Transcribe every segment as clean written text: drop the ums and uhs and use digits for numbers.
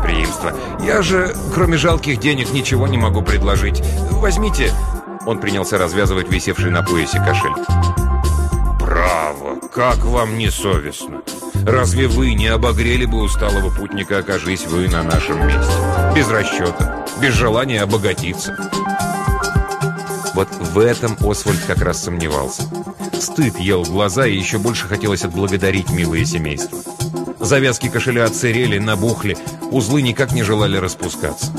гостеприимства. Я же, кроме жалких денег, ничего не могу предложить. Возьмите...» Он принялся развязывать висевший на поясе кошель. «Право, как вам не совестно? Разве вы не обогрели бы усталого путника, окажись вы на нашем месте? Без расчета, без желания обогатиться». Вот в этом Освальд как раз сомневался. Стыд ел глаза, и еще больше хотелось отблагодарить милое семейство. Завязки кошеля отсырели, набухли, узлы никак не желали распускаться.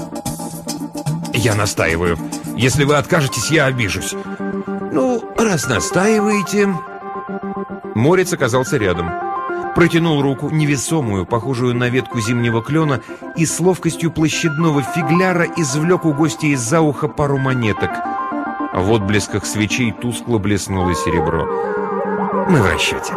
«Я настаиваю. Если вы откажетесь, я обижусь». «Ну, раз настаиваете...» Морец оказался рядом. Протянул руку, невесомую, похожую на ветку зимнего клена, и с ловкостью площадного фигляра извлек у гостя из-за уха пару монеток. В отблесках свечей тускло блеснуло серебро. «Мы в расчете».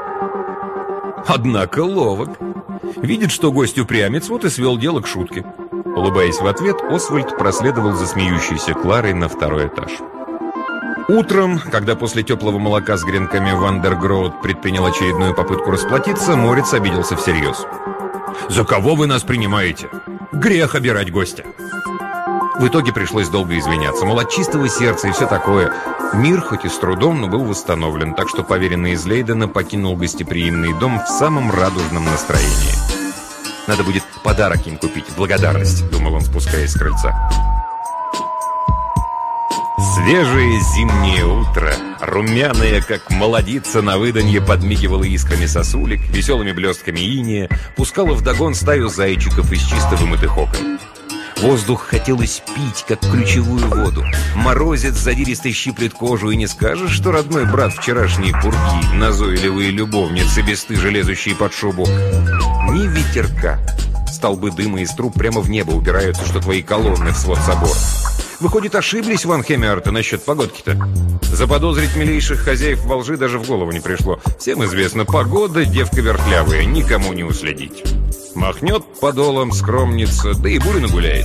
Однако ловок. Видит, что гость упрямец, вот и свел дело к шутке. Улыбаясь в ответ, Освальд проследовал за смеющейся Кларой на второй этаж. Утром, когда после теплого молока с гренками Вандергроуд предпринял очередную попытку расплатиться, Морец обиделся всерьез. «За кого вы нас принимаете? Грех обирать гостя!» В итоге пришлось долго извиняться, мол, от чистого сердца и все такое. Мир, хоть и с трудом, но был восстановлен, так что поверенный из Лейдена покинул гостеприимный дом в самом радужном настроении. «Надо будет подарок им купить, в благодарность», — думал он, спускаясь с крыльца. Свежее зимнее утро, румяное, как молодица на выданье, подмигивало искрами сосулек, веселыми блестками инея, пускало вдогон стаю зайчиков из чисто вымытых окон. Воздух хотелось пить, как ключевую воду. Морозец задиристо щиплет кожу, и не скажешь, что родной брат вчерашней пурги, назойливые любовницы, бесстыже лезущие под шубу. Ни ветерка. Столбы дыма из труб прямо в небо упираются, что твои колонны в свод собора. Выходит, ошиблись Ван Хемиарты насчет погодки-то? Заподозрить милейших хозяев во лжи даже в голову не пришло. Всем известно, погода — девка вертлявая, никому не уследить. Махнет подолом скромница, да и буря нагуляет.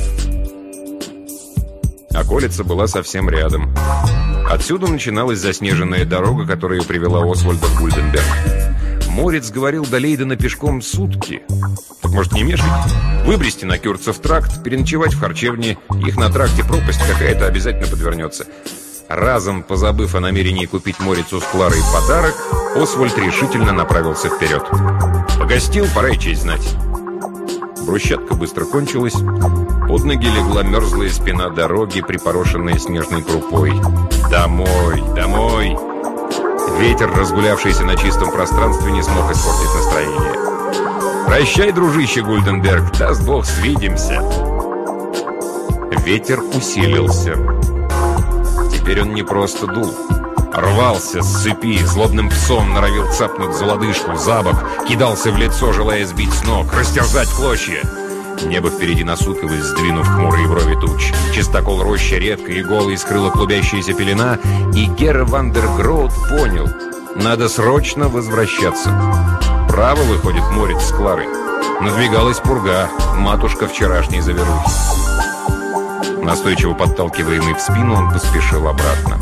Околица была совсем рядом. Отсюда начиналась заснеженная дорога, которая привела Освальда в Гульденберг. Морец говорил до Лейдена пешком сутки. Так может, не мешать? Выбрести на Кюрцев тракт, переночевать в харчевне. Их на тракте пропасть какая-то обязательно подвернется. Разом позабыв о намерении купить Морицу с Кларой подарок, Освальд решительно направился вперед. Погостил, пора и честь знать. Брусчатка быстро кончилась. Под ноги легла мерзлая спина дороги, припорошенная снежной крупой. Домой, домой! Ветер, разгулявшийся на чистом пространстве, не смог испортить настроение. «Прощай, дружище Гульденберг, даст Бог, свидимся!» Ветер усилился. Теперь он не просто дул. Рвался с цепи, злобным псом норовил цапнуть за лодыжку, за бок, кидался в лицо, желая сбить с ног, растерзать в клочья. Небо впереди насупилось, сдвинув хмурые брови туч. Чистокол роща редко и голый скрыла клубящаяся пелена, и Герр Вандергроуд понял — надо срочно возвращаться. Право выходит Морец с Кларой. Надвигалась пурга, матушка вчерашней заверухи. Настойчиво подталкиваемый в спину, он поспешил обратно.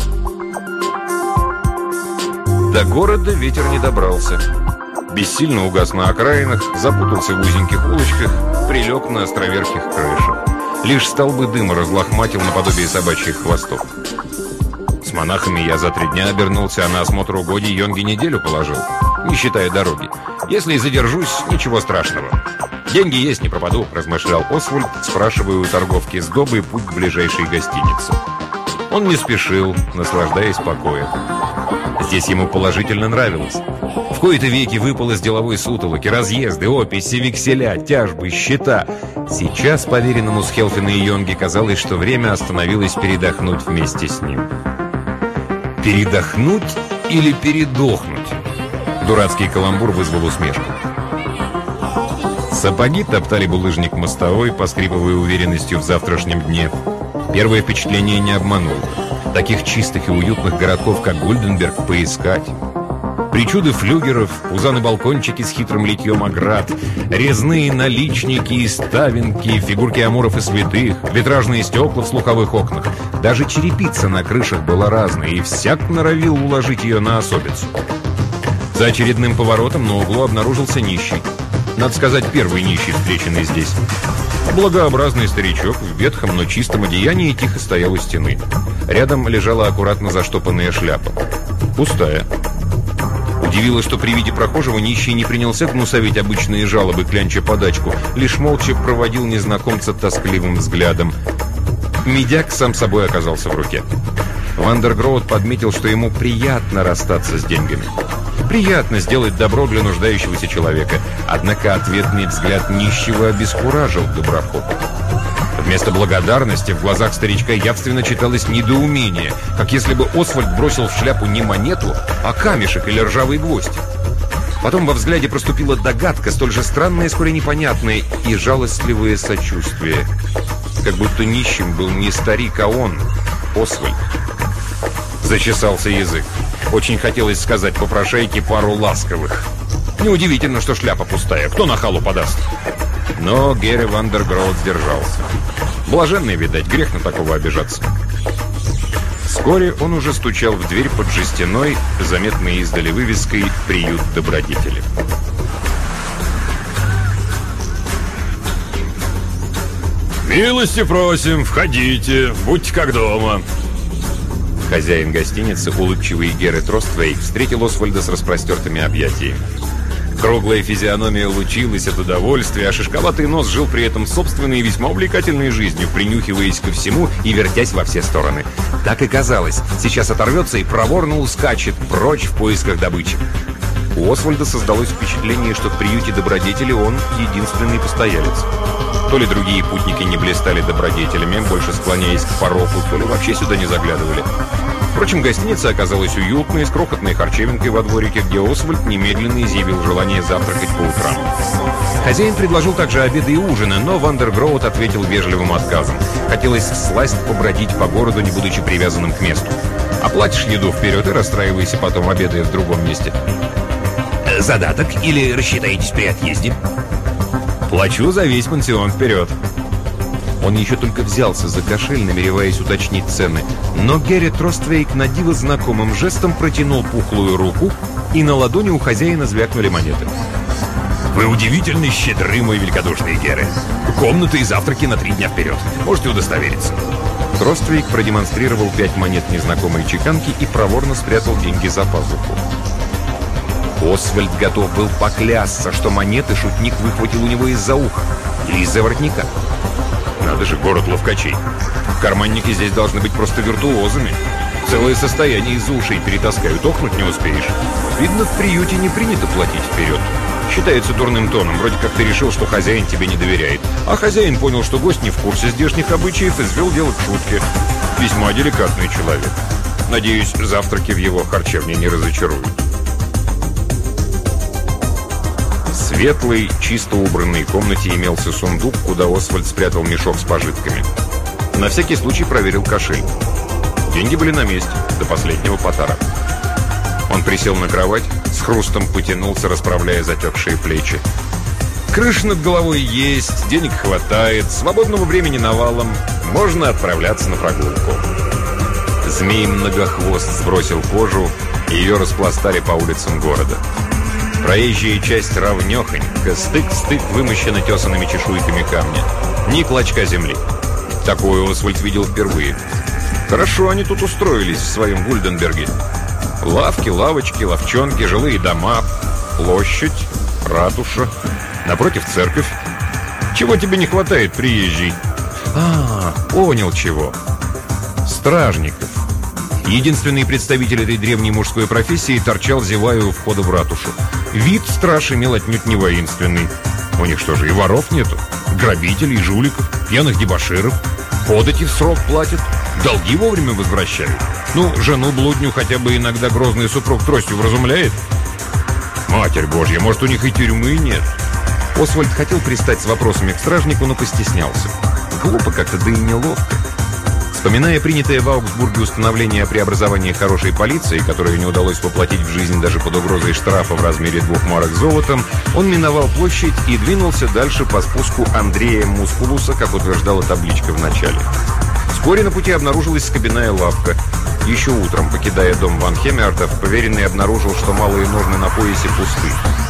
До города ветер не добрался. Бессильно угас на окраинах, запутался в узеньких улочках, прилег на островерхих крышах. Лишь столбы дыма разлохматил наподобие собачьих хвостов. С монахами я за 3 дня обернулся, а на осмотр угодий Йонги неделю положил, не считая дороги. Если и задержусь, ничего страшного. Деньги есть, не пропаду, размышлял Освальд, спрашивая у торговки сдобы путь к ближайшей гостинице. Он не спешил, наслаждаясь покоем. Здесь ему положительно нравилось. В кои-то веки выпал из деловой сутолоки, разъезды, описи, векселя, тяжбы, счета. Сейчас поверенному с Хелфина и Йонги казалось, что время остановилось передохнуть вместе с ним. Передохнуть или передохнуть? Дурацкий каламбур вызвал усмешку. Сапоги топтали булыжник мостовой, поскрипывая уверенностью в завтрашнем дне. Первое впечатление не обмануло. Таких чистых и уютных городков, как Гульденберг, поискать. Причуды флюгеров, пузаны-балкончики с хитрым литьем оград, резные наличники и ставинки, фигурки амуров и святых, витражные стекла в слуховых окнах. Даже черепица на крышах была разной, и всяк норовил уложить ее на особицу. За очередным поворотом на углу обнаружился нищий. Надо сказать, первый нищий, встреченный здесь. Благообразный старичок в ветхом, но чистом одеянии тихо стоял у стены. Рядом лежала аккуратно заштопанная шляпа. Пустая. Удивило, что при виде прохожего нищий не принялся гнусавить обычные жалобы, клянча подачку, лишь молча проводил незнакомца тоскливым взглядом. Медяк сам собой оказался в руке. Вандергроуд подметил, что ему приятно расстаться с деньгами. Приятно сделать добро для нуждающегося человека. Однако ответный взгляд нищего обескуражил доброхота. Вместо благодарности в глазах старичка явственно читалось недоумение, как если бы Освальд бросил в шляпу не монету, а камешек или ржавый гвоздь. Потом во взгляде проступила догадка, столь же странная, скорее непонятная, и жалостливое сочувствие. Как будто нищим был не старик, а он, Освальд. Зачесался язык. Очень хотелось сказать попрошайке пару ласковых. Неудивительно, что шляпа пустая. Кто нахалу подаст? Но Герри Вандергроуд сдержался. Блаженный, видать, грех на такого обижаться. Вскоре он уже стучал в дверь под жестяной, заметной издали вывеской «Приют добродетели». «Милости просим, входите, будьте как дома». Хозяин гостиницы, улыбчивый Герри Тросттвейк, встретил Освальда с распростертыми объятиями. Круглая физиономия лучилась от удовольствия, а шишковатый нос жил при этом собственной и весьма увлекательной жизнью, принюхиваясь ко всему и вертясь во все стороны. Так и казалось, сейчас оторвется и проворно ускачет прочь в поисках добычи. У Освальда создалось впечатление, что в приюте добродетели он единственный постоялец. То ли другие путники не блистали добродетелями, больше склоняясь к пороку, то ли вообще сюда не заглядывали. Впрочем, гостиница оказалась уютной, с крохотной харчевинкой во дворике, где Освальд немедленно изъявил желание завтракать по утрам. Хозяин предложил также обеды и ужины, но Вандергроуд ответил вежливым отказом. Хотелось всласть побродить по городу, не будучи привязанным к месту. Оплатишь еду вперед и расстраивайся потом, обедая в другом месте. Задаток или рассчитаетесь при отъезде? Плачу за весь пансион вперед. Он еще только взялся за кошель, намереваясь уточнить цены, но Герри Тросттвейк на диво знакомым жестом протянул пухлую руку, и на ладони у хозяина звякнули монеты. «Вы удивительно щедры, мой великодушный Герри. Комнаты и завтраки на 3 дня вперед. Можете удостовериться». Тросттвейк продемонстрировал 5 монет незнакомой чеканки и проворно спрятал деньги за пазуху. Освальд готов был поклясться, что монеты шутник выхватил у него из-за уха или из-за воротника. Надо же, город ловкачей. Карманники здесь должны быть просто виртуозами. Целое состояние из ушей перетаскают, охнуть не успеешь. Видно, в приюте не принято платить вперед. Считается дурным тоном, вроде как ты решил, что хозяин тебе не доверяет. А хозяин понял, что гость не в курсе здешних обычаев и свел дело к шутке. Весьма деликатный человек. Надеюсь, завтраки в его харчевне не разочаруют. В светлой, чисто убранной комнате имелся сундук, куда Освальд спрятал мешок с пожитками. На всякий случай проверил кошель. Деньги были на месте, до последнего потара. Он присел на кровать, с хрустом потянулся, расправляя затекшие плечи. Крыша над головой есть, денег хватает, свободного времени навалом, можно отправляться на прогулку. Змей-многохвост сбросил кожу, и ее распластали по улицам города. Проезжая часть равнёхонько, стык-стык вымощена тесанными чешуйками камня. Ни клочка земли. Такое Освальд видел впервые. Хорошо они тут устроились в своем Гульденберге. Лавки, лавочки, лавчонки, жилые дома, площадь, ратуша, напротив церковь. Чего тебе не хватает, приезжий? Понял чего. Стражников. Единственный представитель этой древней мужской профессии торчал, зевая у входа в ратушу. Вид страж имел отнюдь не воинственный. У них что же, и воров нету? Грабителей, жуликов, пьяных дебоширов. Подати в срок платят, долги вовремя возвращают. Ну, жену-блудню хотя бы иногда грозный супруг тростью вразумляет. Матерь Божья, может, у них и тюрьмы нет? Освальд хотел пристать с вопросами к стражнику, но постеснялся. Глупо как-то, да и неловко. Вспоминая принятое в Аугсбурге установление о преобразовании хорошей полиции, которое не удалось воплотить в жизнь даже под угрозой штрафа в размере 2 марок золотом, он миновал площадь и двинулся дальше по спуску Андрея Мускулуса, как утверждала табличка в начале. Вскоре на пути обнаружилась скобяная лавка. Еще утром, покидая дом Ван Хеммертов, поверенный обнаружил, что малые ножны на поясе пусты.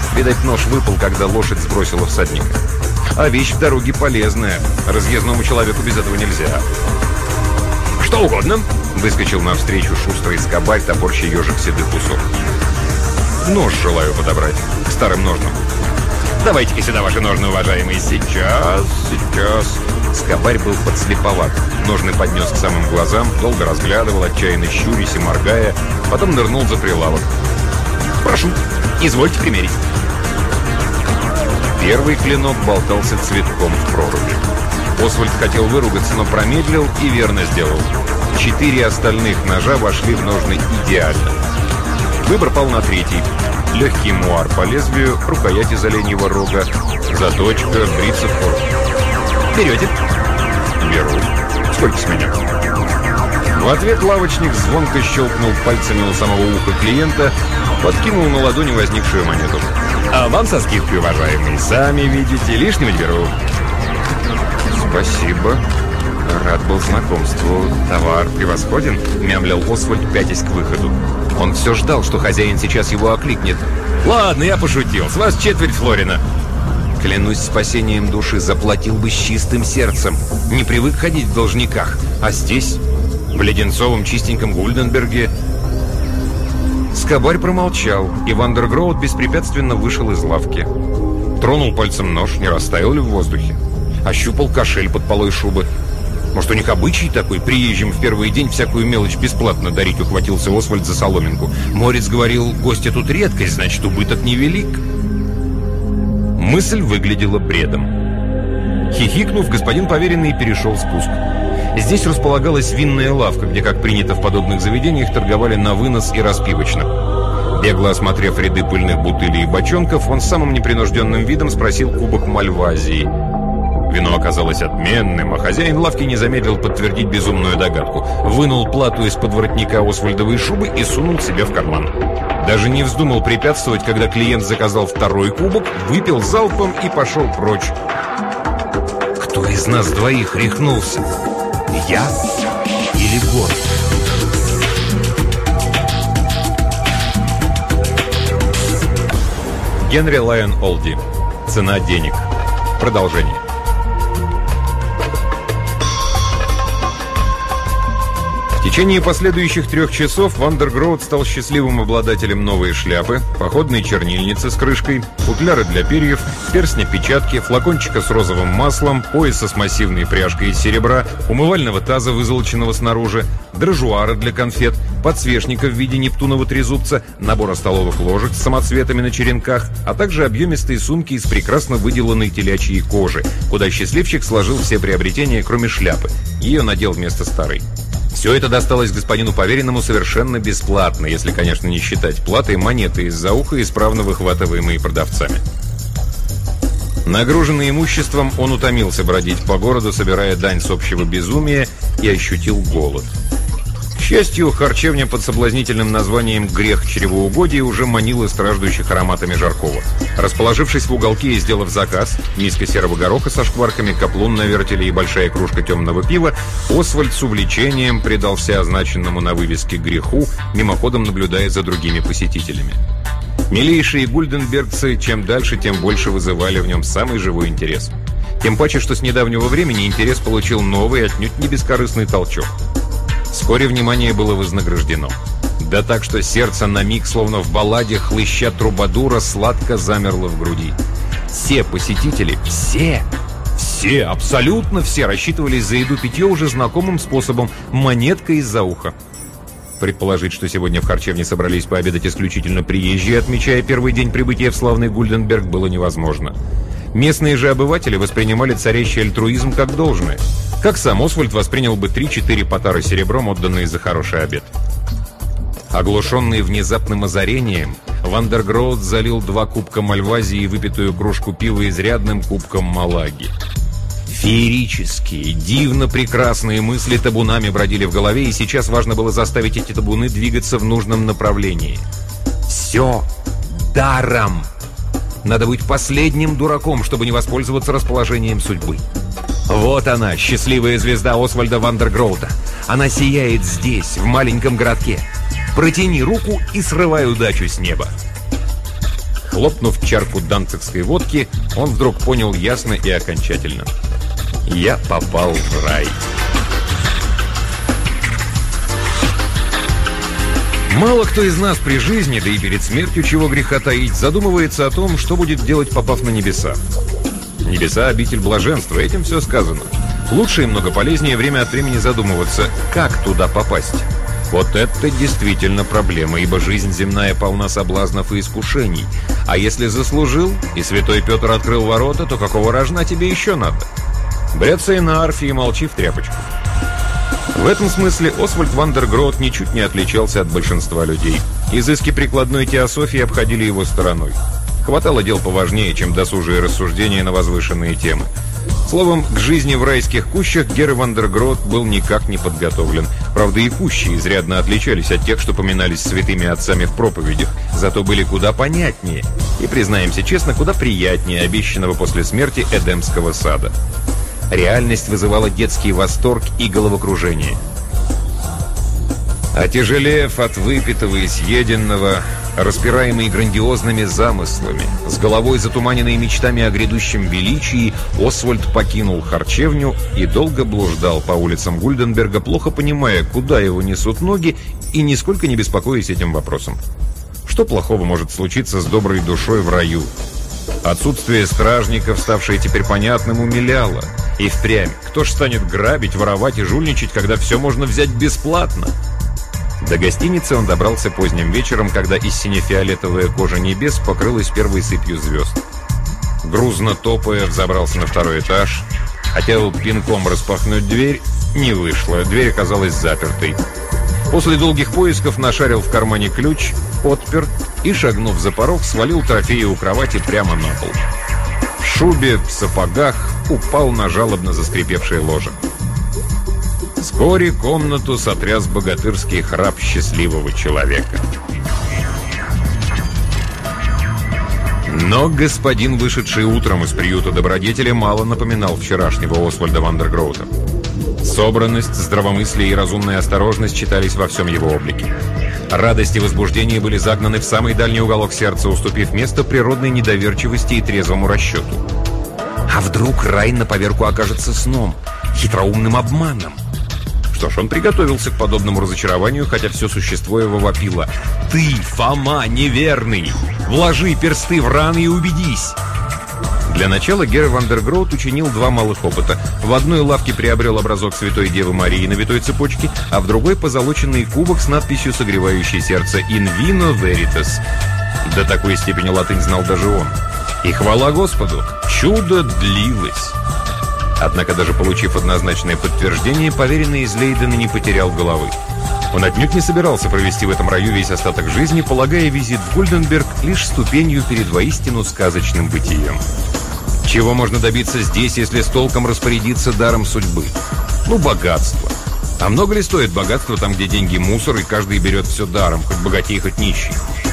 Видать, нож выпал, когда лошадь сбросила всадника. А вещь в дороге полезная. Разъездному человеку без этого нельзя. «Что угодно!» — выскочил навстречу шустрый скобарь, топорща ежик седых усов. «Нож желаю подобрать к старым ножнам». «Давайте-ка сюда ваши ножны, уважаемые!» «Сейчас. Скобарь был подслеповат. Ножны поднес к самым глазам, долго разглядывал, отчаянно щурясь и моргая, потом нырнул за прилавок. «Прошу, извольте примерить». Первый клинок болтался цветком в проруби. Освальд хотел выругаться, но промедлил и верно сделал. 4 остальных ножа вошли в ножны идеально. Выбор пал на третий. Легкий муар по лезвию, рукоять из оленьего рога, заточка, брица в форму. «Берете?» «Беру. Сколько с меня?» В ответ лавочник звонко щелкнул пальцами у самого уха клиента, подкинул на ладони возникшую монету. «А вам со скидкой, уважаемые, сами видите, лишнего не беру». «Спасибо. Рад был знакомству. Товар превосходен», — мямлил Освальд, пятясь к выходу. Он все ждал, что хозяин сейчас его окликнет. «Ладно, я пошутил. С вас четверть флорина». Клянусь спасением души, заплатил бы с чистым сердцем. Не привык ходить в должниках. А здесь, в леденцовом чистеньком Гульденберге... Скобарь промолчал, и Вандергроуд беспрепятственно вышел из лавки. Тронул пальцем нож, не растаял ли в воздухе. Ощупал кошель под полой шубы. Может, у них обычай такой, приезжим в первый день всякую мелочь бесплатно дарить, ухватился Освальд за соломинку. Морец говорил, гости тут редкость, значит, убыток невелик. Мысль выглядела бредом. Хихикнув, господин поверенный перешел спуск. Здесь располагалась винная лавка, где, как принято в подобных заведениях, торговали на вынос и распивочно. Бегло осмотрев ряды пыльных бутылей и бочонков, он с самым непринужденным видом спросил кубок Мальвазии. Вино оказалось отменным, а хозяин лавки не замедлил подтвердить безумную догадку. Вынул плату из-под воротника Освальдовой шубы и сунул себе в карман. Даже не вздумал препятствовать, когда клиент заказал второй кубок, выпил залпом и пошел прочь. Кто из нас двоих рехнулся? Я или город? Генри Лайон Олди. Цена денег. Продолжение. В течение последующих 3 часов Вандергроуд стал счастливым обладателем новой шляпы, походной чернильницы с крышкой, футляра для перьев, перстня-печатки, флакончика с розовым маслом, пояса с массивной пряжкой из серебра, умывального таза, вызолоченного снаружи, дрожжуара для конфет, подсвечника в виде нептунова трезубца, набора столовых ложек с самоцветами на черенках, а также объемистые сумки из прекрасно выделанной телячьей кожи, куда счастливчик сложил все приобретения, кроме шляпы. Ее надел вместо старой. Все это досталось господину поверенному совершенно бесплатно, если, конечно, не считать платы монеты из-за уха, исправно выхватываемые продавцами. Нагруженный имуществом, он утомился бродить по городу, собирая дань с общего безумия, и ощутил голод. К счастью, харчевня под соблазнительным названием «Грех чревоугодия» уже манила страждущих ароматами жаркого. Расположившись в уголке и сделав заказ, миска серого гороха со шкварками, каплун на вертеле и большая кружка темного пива, Освальд с увлечением предался означенному на вывеске греху, мимоходом наблюдая за другими посетителями. Милейшие гульденбергцы чем дальше, тем больше вызывали в нем самый живой интерес. Тем паче, что с недавнего времени интерес получил новый, отнюдь не бескорыстный толчок. Вскоре внимание было вознаграждено. Да так, что сердце на миг, словно в балладе хлыща трубадура, сладко замерло в груди. Все посетители, все, абсолютно все рассчитывались за еду-питье уже знакомым способом – монеткой из-за уха. Предположить, что сегодня в харчевне собрались пообедать исключительно приезжие, отмечая первый день прибытия в славный Гульденберг, было невозможно. Местные же обыватели воспринимали царящий альтруизм как должное. Как сам Освальд воспринял бы 3-4 потары серебром, отданные за хороший обед. Оглушенный внезапным озарением, Вандергроуд залил 2 кубка Мальвазии и выпитую кружку пива изрядным кубком Малаги. Феерические, дивно прекрасные мысли табунами бродили в голове, и сейчас важно было заставить эти табуны двигаться в нужном направлении. Все даром! Надо быть последним дураком, чтобы не воспользоваться расположением судьбы. Вот она, счастливая звезда Освальда Вандергроуда. Она сияет здесь, в маленьком городке. Протяни руку и срывай удачу с неба. Хлопнув чарку данцигской водки, он вдруг понял ясно и окончательно: «Я попал в рай». Мало кто из нас при жизни, да и перед смертью, чего греха таить, задумывается о том, что будет делать, попав на небеса. Небеса — обитель блаженства, этим все сказано. Лучше и много полезнее время от времени задумываться, как туда попасть. Вот это действительно проблема, ибо жизнь земная полна соблазнов и искушений. А если заслужил, и святой Петр открыл ворота, то какого рожна тебе еще надо? Бряцай на арфе и молчи в тряпочку. В этом смысле Освальд Вандергроут ничуть не отличался от большинства людей. Изыски прикладной теософии обходили его стороной. Хватало дел поважнее, чем досужие рассуждения на возвышенные темы. Словом, к жизни в райских кущах Герр Вандергроут был никак не подготовлен. Правда, и кущи изрядно отличались от тех, что поминались святыми отцами в проповедях, зато были куда понятнее и, признаемся честно, куда приятнее обещанного после смерти Эдемского сада. Реальность вызывала детский восторг и головокружение. Отяжелев от выпитого и съеденного, распираемый грандиозными замыслами, с головой затуманенной мечтами о грядущем величии, Освальд покинул харчевню и долго блуждал по улицам Гульденберга, плохо понимая, куда его несут ноги, и нисколько не беспокоясь этим вопросом. Что плохого может случиться с доброй душой в раю? Отсутствие стражников, ставшее теперь понятным, умиляло. И впрямь, кто ж станет грабить, воровать и жульничать, когда все можно взять бесплатно? До гостиницы он добрался поздним вечером, когда и сине-фиолетовая кожа небес покрылась первой сыпью звезд. Грузно топая, взобрался на второй этаж. Хотел пинком распахнуть дверь, не вышло, дверь оказалась запертой. После долгих поисков нашарил в кармане ключ, отпер и, шагнув за порог, свалил трофеи у кровати прямо на пол. В шубе, в сапогах упал на жалобно заскрипевшее ложе. Вскоре комнату сотряс богатырский храп счастливого человека. Но господин, вышедший утром из приюта добродетеля, мало напоминал вчерашнего Освальда Вандергроута. Собранность, здравомыслие и разумная осторожность читались во всем его облике. Радость и возбуждение были загнаны в самый дальний уголок сердца, уступив место природной недоверчивости и трезвому расчету. А вдруг рай на поверку окажется сном, хитроумным обманом? Что ж, он приготовился к подобному разочарованию, хотя все существо его вопило: «Ты, Фома, неверный! Вложи персты в раны и убедись!» Для начала Герр Вандергроут учинил два малых опыта. В одной лавке приобрел образок Святой Девы Марии на витой цепочке, а в другой позолоченный кубок с надписью, согревающей сердце, «In vino veritas». До такой степени латынь знал даже он. И хвала Господу, чудо длилось. Однако, даже получив однозначное подтверждение, поверенный из Лейдена не потерял головы. Он отнюдь не собирался провести в этом раю весь остаток жизни, полагая визит в Гульденберг лишь ступенью перед воистину сказочным бытием. Чего можно добиться здесь, если с толком распорядиться даром судьбы? Ну, богатство. А много ли стоит богатство там, где деньги мусор, и каждый берет все даром, хоть богатей, хоть нищий?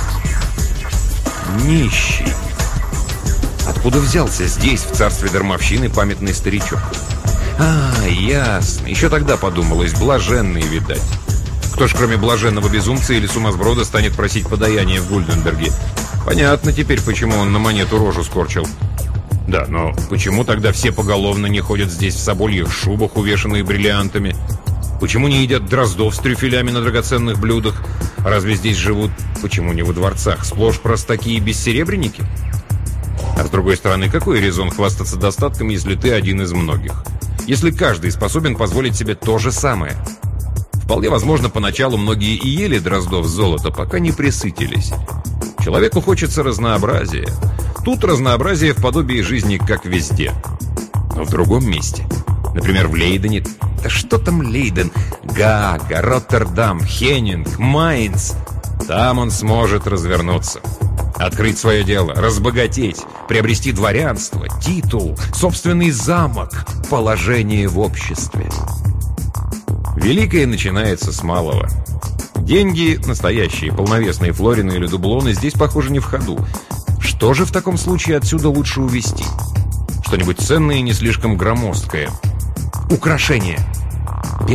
Нищий. Откуда взялся здесь, в царстве дармовщины, памятный старичок? Ясно. Еще тогда подумалось, блаженный, видать. Кто ж, кроме блаженного безумца или сумасброда, станет просить подаяние в Гульденберге? Понятно теперь, почему он на монету рожу скорчил. Да, но почему тогда все поголовно не ходят здесь в собольих шубах, увешанных бриллиантами? Почему не едят дроздов с трюфелями на драгоценных блюдах? Разве здесь живут, почему не во дворцах, сплошь простаки и бессеребренники? А с другой стороны, какой резон хвастаться достатком, если ты один из многих? Если каждый способен позволить себе то же самое? Вполне возможно, поначалу многие и ели дроздов с золота, пока не пресытились. Человеку хочется разнообразия. Тут разнообразие в подобии жизни, как везде. Но в другом месте, например, в Лейдене... Да что там Лейден? Гаага, Роттердам, Хеннинг, Майнц. Там он сможет развернуться. Открыть свое дело, разбогатеть, приобрести дворянство, титул, собственный замок, положение в обществе. Великое начинается с малого. Деньги, настоящие, полновесные флорины или дублоны, здесь, похоже, не в ходу. Что же в таком случае отсюда лучше увезти? Что-нибудь ценное и не слишком громоздкое. Украшения.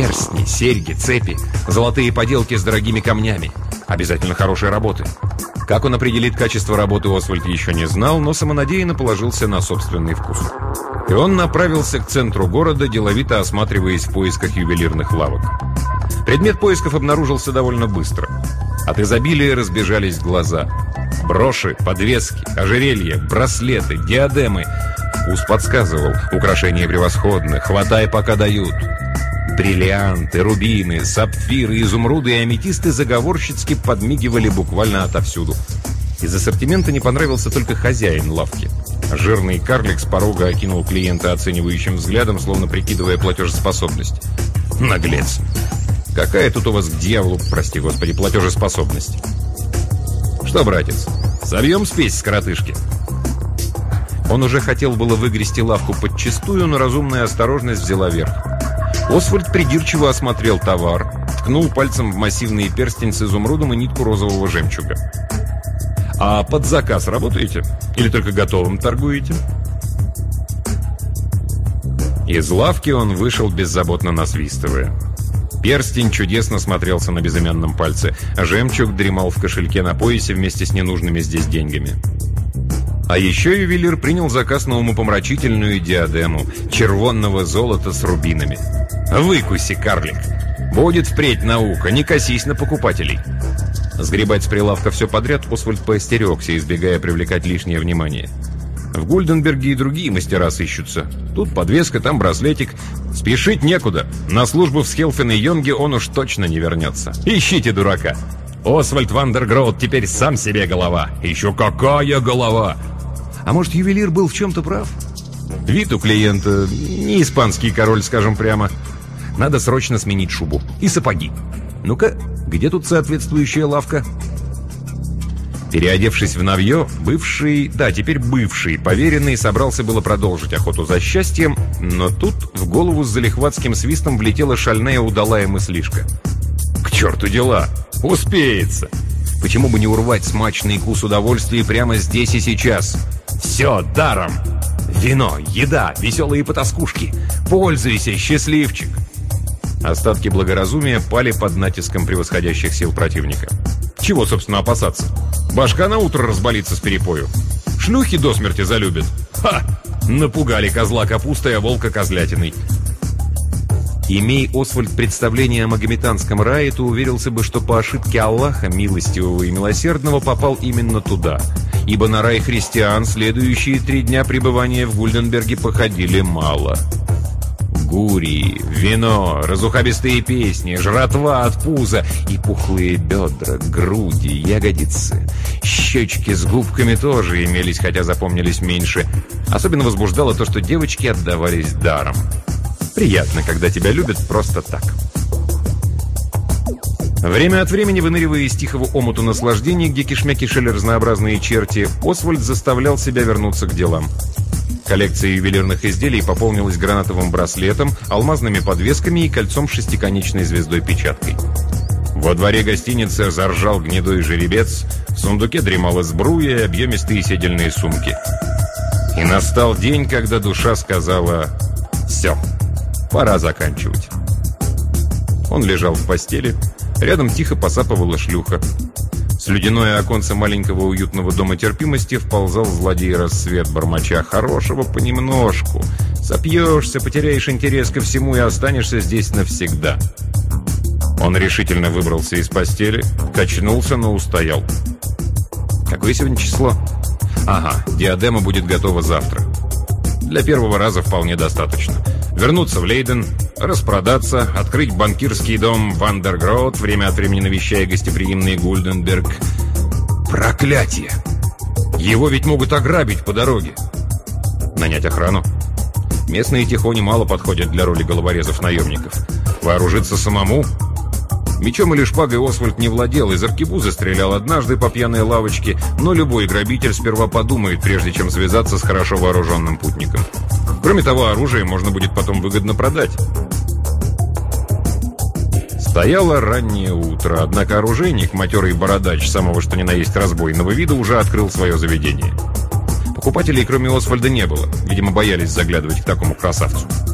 Перстни, серьги, цепи, золотые поделки с дорогими камнями. Обязательно хорошей работы. Как он определит качество работы, Освальд еще не знал, но самонадеянно положился на собственный вкус. И он направился к центру города, деловито осматриваясь в поисках ювелирных лавок. Предмет поисков обнаружился довольно быстро. От изобилия разбежались глаза. Броши, подвески, ожерелья, браслеты, диадемы. Вкус подсказывал: украшения превосходны, хватай, пока дают. Бриллианты, рубины, сапфиры, изумруды и аметисты заговорщицки подмигивали буквально отовсюду. Из ассортимента не понравился только хозяин лавки. Жирный карлик с порога окинул клиента оценивающим взглядом, словно прикидывая платежеспособность. Наглец! Какая тут у вас к дьяволу, прости господи, платежеспособность? Что, братец, собьем спесь с коротышки? Он уже хотел было выгрести лавку подчистую, но разумная осторожность взяла верх. Освальд придирчиво осмотрел товар, ткнул пальцем в массивный перстень с изумрудом и нитку розового жемчуга. «А под заказ работаете? Или только готовым торгуете?» Из лавки он вышел, беззаботно насвистывая. Перстень чудесно смотрелся на безымянном пальце, а жемчуг дремал в кошельке на поясе вместе с ненужными здесь деньгами. А еще ювелир принял заказ на умопомрачительную диадему червонного золота с рубинами. «Выкуси, карлик! Будет впредь наука, не косись на покупателей!» Сгребать с прилавка все подряд Освальд поостерегся, избегая привлекать лишнее внимание. В Гульденберге и другие мастера сыщутся. Тут подвеска, там браслетик. Спешить некуда. На службу в Схелфен и Йонге он уж точно не вернется. Ищите дурака. Освальд Вандергроут теперь сам себе голова. Еще какая голова! А может, ювелир был в чем-то прав? Вид у клиента не испанский король, скажем прямо. Надо срочно сменить шубу. И сапоги. Ну-ка, где тут соответствующая лавка? Переодевшись в новье, теперь бывший поверенный собрался было продолжить охоту за счастьем, но тут в голову с залихватским свистом влетела шальная удалая мыслишка. К черту дела! Успеется! Почему бы не урвать смачный кус удовольствия прямо здесь и сейчас? Все даром! Вино, еда, веселые потаскушки! Пользуйся, счастливчик! Остатки благоразумия пали под натиском превосходящих сил противника. Чего, собственно, опасаться? Башка на утро разболится с перепою. Шлюхи до смерти залюбят. Ха! Напугали козла капустой, а волка козлятиной. Имей Освальд представление о магометанском рае, то уверился бы, что по ошибке Аллаха, милостивого и милосердного, попал именно туда. Ибо на рай христиан следующие 3 дня пребывания в Гульденберге походили мало. Гурии, вино, разухабистые песни, жратва от пуза и пухлые бедра, груди, ягодицы. Щечки с губками тоже имелись, хотя запомнились меньше. Особенно возбуждало то, что девочки отдавались даром. Приятно, когда тебя любят просто так. Время от времени, выныривая из тихого омута наслаждений, где кишмя кишели разнообразные черти, Освальд заставлял себя вернуться к делам. Коллекция ювелирных изделий пополнилась гранатовым браслетом, алмазными подвесками и кольцом с 6-конечной звездой-печаткой. Во дворе гостиницы заржал гнедой жеребец, в сундуке дремала сбруя и объемистые седельные сумки. И настал день, когда душа сказала: «Все, пора заканчивать». Он лежал в постели, рядом тихо посапывала шлюха. В слюдяное оконце маленького уютного дома терпимости вползал злодей рассвет, бормоча: «Хорошего понемножку. Сопьешься, потеряешь интерес ко всему и останешься здесь навсегда». Он решительно выбрался из постели, качнулся, но устоял. Какое сегодня число? Ага, диадема будет готова завтра. Для первого раза вполне достаточно. Вернуться в Лейден, распродаться, открыть банкирский дом Вандергроут, время от времени навещая гостеприимный Гульденберг. Проклятие! Его ведь могут ограбить по дороге. Нанять охрану? Местные тихони мало подходят для роли головорезов-наемников. Вооружиться самому? Мечом или шпагой Освальд не владел, из аркебузы стрелял однажды по пьяной лавочке, но любой грабитель сперва подумает, прежде чем связаться с хорошо вооруженным путником. Кроме того, оружие можно будет потом выгодно продать. Стояло раннее утро, однако оружейник, матерый бородач, самого что ни на есть разбойного вида, уже открыл свое заведение. Покупателей, кроме Освальда, не было. Видимо, боялись заглядывать к такому красавцу.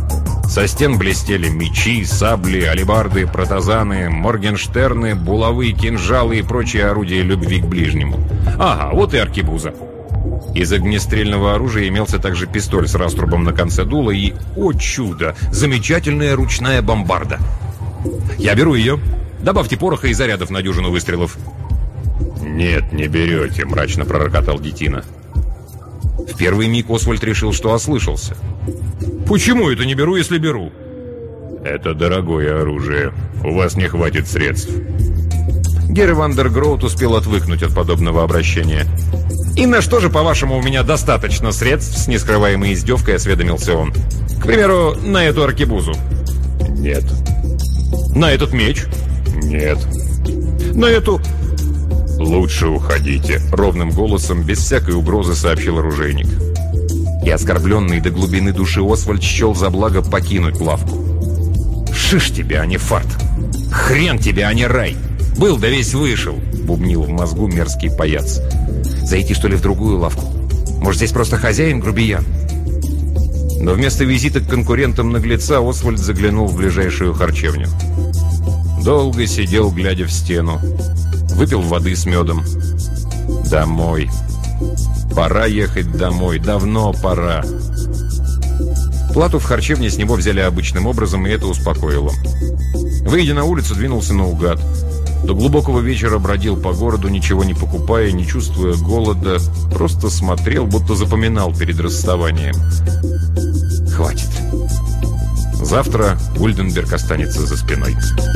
Со стен блестели мечи, сабли, алебарды, протазаны, моргенштерны, булавы, кинжалы и прочие орудия любви к ближнему. Ага, вот и аркебуза. Из огнестрельного оружия имелся также пистоль с раструбом на конце дула и, о чудо, замечательная ручная бомбарда. «Я беру ее. Добавьте пороха и зарядов на дюжину выстрелов». «Нет, не берете», — мрачно пророкотал детина. В первый миг Освальд решил, что ослышался. «Почему это не беру, если беру?» «Это дорогое оружие. У вас не хватит средств». Герри Вандергроут успел отвыкнуть от подобного обращения. «И на что же, по-вашему, у меня достаточно средств?» С нескрываемой издевкой осведомился он. «К примеру, на эту аркебузу?» «Нет». «На этот меч?» «Нет». «На эту...» «Лучше уходите», — ровным голосом, без всякой угрозы сообщил оружейник. И оскорбленный до глубины души Освальд счел за благо покинуть лавку. «Шиш тебе, а не фарт! Хрен тебе, а не рай! Был да весь вышел!» — бубнил в мозгу мерзкий паяц. «Зайти, что ли, в другую лавку? Может, здесь просто хозяин грубиян?» Но вместо визита к конкурентам наглеца Освальд заглянул в ближайшую харчевню. Долго сидел, глядя в стену. Выпил воды с медом. Домой. Пора ехать домой. Давно пора. Плату в харчевне с него взяли обычным образом, и это успокоило. Выйдя на улицу, двинулся наугад. До глубокого вечера бродил по городу, ничего не покупая, не чувствуя голода. Просто смотрел, будто запоминал перед расставанием. Хватит. Завтра Ульденберг останется за спиной.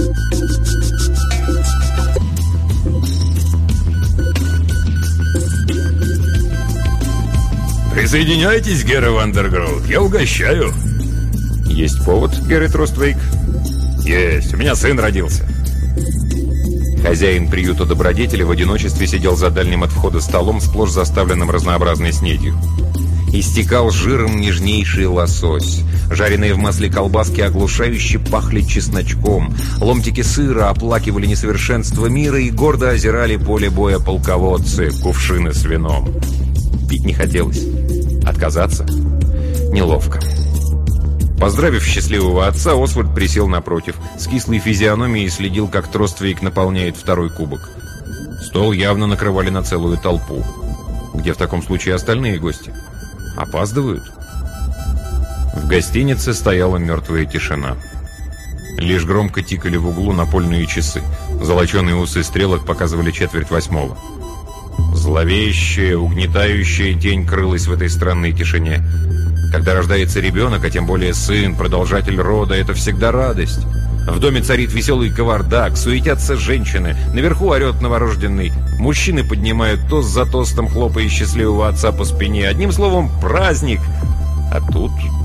«Присоединяйтесь, Герри Вандергроут, я угощаю». «Есть повод, Герри Тросттвейк?» «Есть, у меня сын родился». Хозяин приюта добродетели в одиночестве сидел за дальним от входа столом, сплошь заставленным разнообразной снедью. Истекал жиром нежнейший лосось. Жареные в масле колбаски оглушающе пахли чесночком. Ломтики сыра оплакивали несовершенство мира и гордо озирали поле боя полководцы, кувшины с вином. Пить не хотелось. Отказаться? Неловко. Поздравив счастливого отца, Освальд присел напротив. С кислой физиономией следил, как Тросттвейк наполняет второй кубок. Стол явно накрывали на целую толпу. Где в таком случае остальные гости? Опаздывают? В гостинице стояла мертвая тишина. Лишь громко тикали в углу напольные часы. Золоченые усы стрелок показывали 7:45. Зловещая, угнетающая тень крылась в этой странной тишине. Когда рождается ребенок, а тем более сын, продолжатель рода, это всегда радость. В доме царит веселый кавардак, суетятся женщины, наверху орет новорожденный. Мужчины поднимают тост за тостом, хлопая счастливого отца по спине. Одним словом, праздник. А тут